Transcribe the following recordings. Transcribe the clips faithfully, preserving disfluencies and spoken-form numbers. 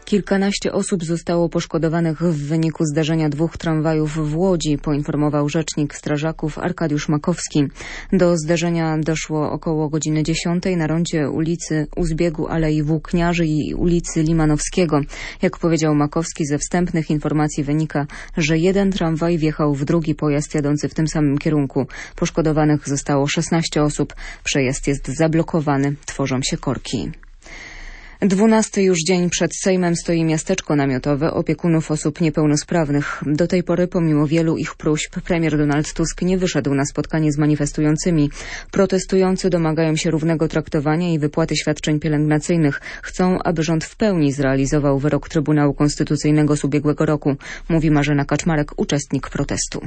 Kilkanaście osób zostało poszkodowanych w wyniku zdarzenia dwóch tramwajów w Łodzi, poinformował rzecznik strażaków Arkadiusz Makowski. Do zdarzenia doszło około godziny dziesiątej na rondzie ulicy u zbiegu Alei Włókniarzy i ulicy Limanowskiego. Jak powiedział Makowski, ze wstępnych informacji wynika, że jeden tramwaj wjechał w drugi pojazd jadący w tym samym kierunku. Poszkodowanych zostało szesnaście osób. Przejazd jest zablokowany, tworzą się korki. Dwunasty już dzień przed Sejmem stoi miasteczko namiotowe opiekunów osób niepełnosprawnych. Do tej pory, pomimo wielu ich próśb, premier Donald Tusk nie wyszedł na spotkanie z manifestującymi. Protestujący domagają się równego traktowania i wypłaty świadczeń pielęgnacyjnych. Chcą, aby rząd w pełni zrealizował wyrok Trybunału Konstytucyjnego z ubiegłego roku, mówi Marzena Kaczmarek, uczestnik protestu.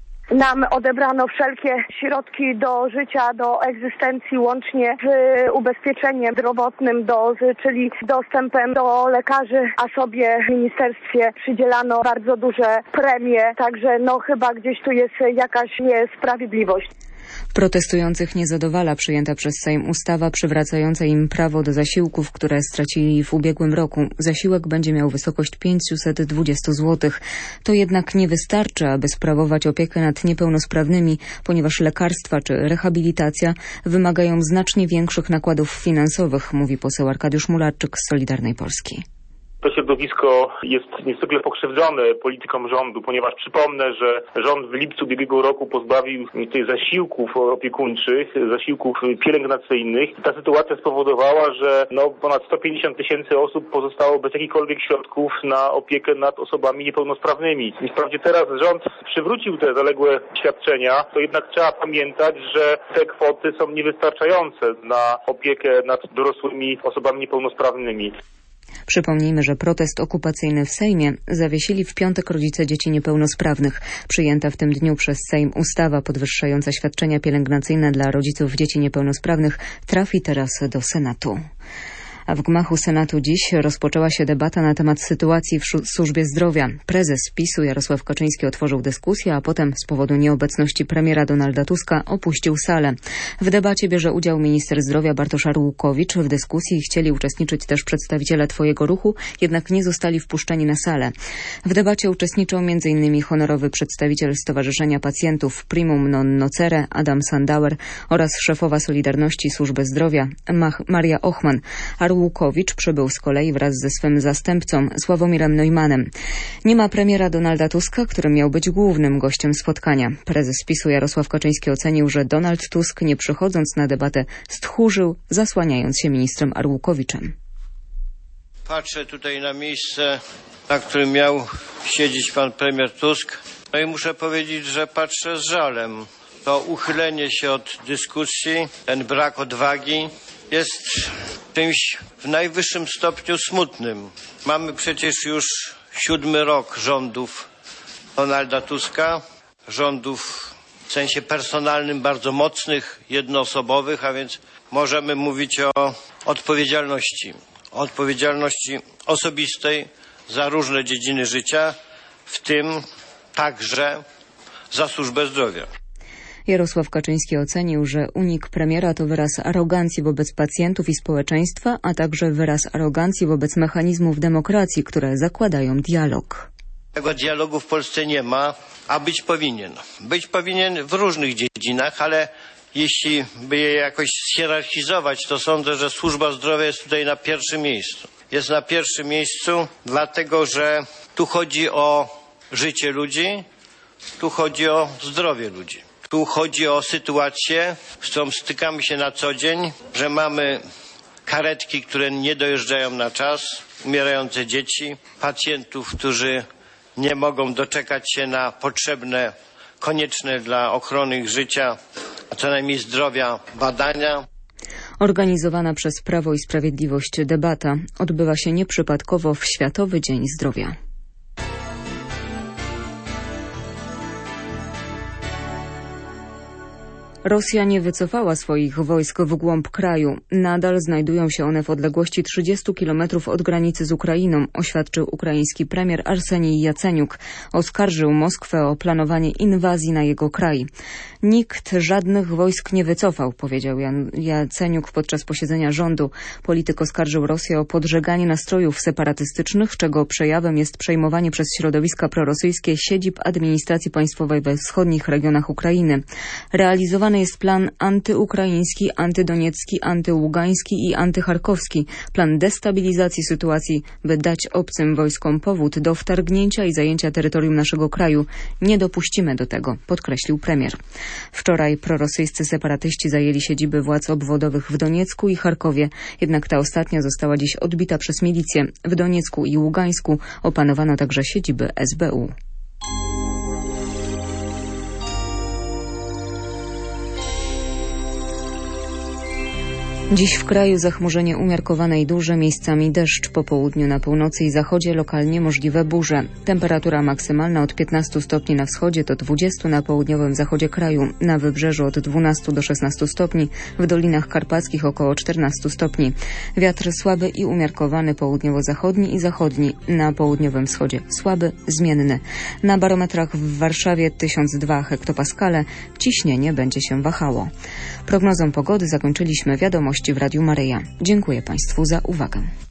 Nam odebrano wszelkie środki do życia, do egzystencji, łącznie z ubezpieczeniem zdrowotnym, do, czyli dostępem do lekarzy, a sobie w ministerstwie przydzielano bardzo duże premie, także no chyba gdzieś tu jest jakaś niesprawiedliwość. Protestujących nie zadowala przyjęta przez Sejm ustawa przywracająca im prawo do zasiłków, które stracili w ubiegłym roku. Zasiłek będzie miał wysokość pięćset dwadzieścia złotych. To jednak nie wystarczy, aby sprawować opiekę nad niepełnosprawnymi, ponieważ lekarstwa czy rehabilitacja wymagają znacznie większych nakładów finansowych, mówi poseł Arkadiusz Mularczyk z Solidarnej Polski. To środowisko jest niezwykle pokrzywdzone polityką rządu, ponieważ przypomnę, że rząd w lipcu ubiegłego roku pozbawił tych zasiłków opiekuńczych, zasiłków pielęgnacyjnych. Ta sytuacja spowodowała, że no ponad sto pięćdziesiąt tysięcy osób pozostało bez jakichkolwiek środków na opiekę nad osobami niepełnosprawnymi. I wprawdzie teraz rząd przywrócił te zaległe świadczenia, to jednak trzeba pamiętać, że te kwoty są niewystarczające na opiekę nad dorosłymi osobami niepełnosprawnymi. Przypomnijmy, że protest okupacyjny w Sejmie zawiesili w piątek rodzice dzieci niepełnosprawnych. Przyjęta w tym dniu przez Sejm ustawa podwyższająca świadczenia pielęgnacyjne dla rodziców dzieci niepełnosprawnych trafi teraz do Senatu. A w gmachu Senatu dziś rozpoczęła się debata na temat sytuacji w służbie zdrowia. Prezes PiS-u Jarosław Kaczyński otworzył dyskusję, a potem z powodu nieobecności premiera Donalda Tuska opuścił salę. W debacie bierze udział minister zdrowia Bartosz Arłukowicz. W dyskusji chcieli uczestniczyć też przedstawiciele Twojego Ruchu, jednak nie zostali wpuszczeni na salę. W debacie uczestniczą m.in. honorowy przedstawiciel Stowarzyszenia Pacjentów Primum Non Nocere Adam Sandauer oraz szefowa Solidarności Służby Zdrowia Maria Ochman. Łukowicz przybył z kolei wraz ze swym zastępcą Sławomirem Neumannem. Nie ma premiera Donalda Tuska, który miał być głównym gościem spotkania. Prezes PiS-u Jarosław Kaczyński ocenił, że Donald Tusk, nie przychodząc na debatę, stchórzył, zasłaniając się ministrem Arłukowiczem. Patrzę tutaj na miejsce, na którym miał siedzieć pan premier Tusk. No i muszę powiedzieć, że patrzę z żalem. To uchylenie się od dyskusji, ten brak odwagi jest czymś w najwyższym stopniu smutnym. Mamy przecież już siódmy rok rządów Donalda Tuska, rządów w sensie personalnym bardzo mocnych, jednoosobowych, a więc możemy mówić o odpowiedzialności. O odpowiedzialności osobistej za różne dziedziny życia, w tym także za służbę zdrowia. Jarosław Kaczyński ocenił, że unik premiera to wyraz arogancji wobec pacjentów i społeczeństwa, a także wyraz arogancji wobec mechanizmów demokracji, które zakładają dialog. Tego dialogu w Polsce nie ma, a być powinien. Być powinien w różnych dziedzinach, ale jeśli by je jakoś zhierarchizować, to sądzę, że służba zdrowia jest tutaj na pierwszym miejscu. Jest na pierwszym miejscu, dlatego że tu chodzi o życie ludzi, tu chodzi o zdrowie ludzi. Tu chodzi o sytuację, z którą stykamy się na co dzień, że mamy karetki, które nie dojeżdżają na czas, umierające dzieci, pacjentów, którzy nie mogą doczekać się na potrzebne, konieczne dla ochrony ich życia, a co najmniej zdrowia badania. Organizowana przez Prawo i Sprawiedliwość debata odbywa się nieprzypadkowo w Światowy Dzień Zdrowia. Rosja nie wycofała swoich wojsk w głąb kraju. Nadal znajdują się one w odległości trzydziestu kilometrów od granicy z Ukrainą, oświadczył ukraiński premier Arsenij Jaceniuk. Oskarżył Moskwę o planowanie inwazji na jego kraj. Nikt żadnych wojsk nie wycofał, powiedział Jan Jaceniuk podczas posiedzenia rządu. Polityk oskarżył Rosję o podżeganie nastrojów separatystycznych, czego przejawem jest przejmowanie przez środowiska prorosyjskie siedzib administracji państwowej we wschodnich regionach Ukrainy. Realizowany jest plan antyukraiński, antydoniecki, antyługański i antycharkowski. Plan destabilizacji sytuacji, by dać obcym wojskom powód do wtargnięcia i zajęcia terytorium naszego kraju. Nie dopuścimy do tego, podkreślił premier. Wczoraj prorosyjscy separatyści zajęli siedziby władz obwodowych w Doniecku i Charkowie, jednak ta ostatnia została dziś odbita przez milicję. W Doniecku i Ługańsku opanowano także siedziby S B U. Dziś w kraju zachmurzenie umiarkowane i duże, miejscami deszcz. Po południu na północy i zachodzie lokalnie możliwe burze. Temperatura maksymalna od piętnastu stopni na wschodzie do dwudziestu na południowym zachodzie kraju. Na wybrzeżu od dwunastu do szesnastu stopni. W Dolinach Karpackich około czternastu stopni. Wiatr słaby i umiarkowany południowo-zachodni i zachodni. Na południowym wschodzie słaby, zmienny. Na barometrach w Warszawie tysiąc dwa hektopaskale. Ciśnienie będzie się wahało. Prognozą pogody zakończyliśmy wiadomości w Radiu Maryja. Dziękuję Państwu za uwagę.